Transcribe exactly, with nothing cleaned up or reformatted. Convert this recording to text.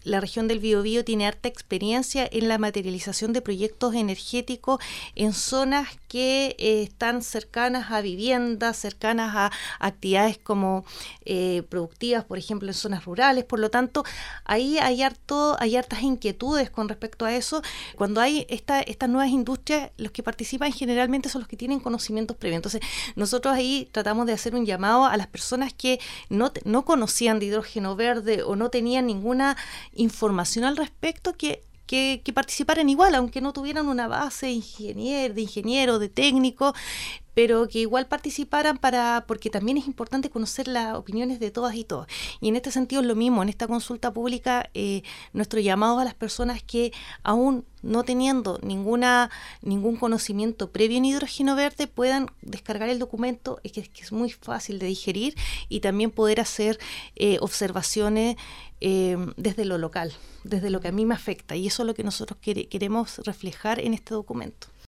la región del Biobío tiene harta experiencia en la materialización de proyectos energéticos en zonas que eh, están cercanas a viviendas, cercanas a actividades como eh, productivas, por ejemplo, en zonas rurales. Por lo tanto, ahí hay harto, hay hartas inquietudes con respecto a eso. Cuando hay esta, estas nuevas industrias, los que participan generalmente son los que tienen conocimientos previos. Entonces, nosotros ahí tratamos de hacer un llamado a las personas que no, no conocían de hidrógeno verde o no tenían ninguna información al respecto, que Que, que participaran igual, aunque no tuvieran una base de ingeniero, de ingeniero, de técnico, pero que igual participaran para, porque también es importante conocer las opiniones de todas y todos. Y en este sentido es lo mismo, en esta consulta pública, eh, nuestro llamado a las personas que aún no teniendo ninguna ningún conocimiento previo en hidrógeno verde puedan descargar el documento, es que, es que es muy fácil de digerir, y también poder hacer eh, observaciones eh, desde lo local, desde lo que a mí me afecta, y eso es lo que nosotros quere, queremos reflejar en este documento.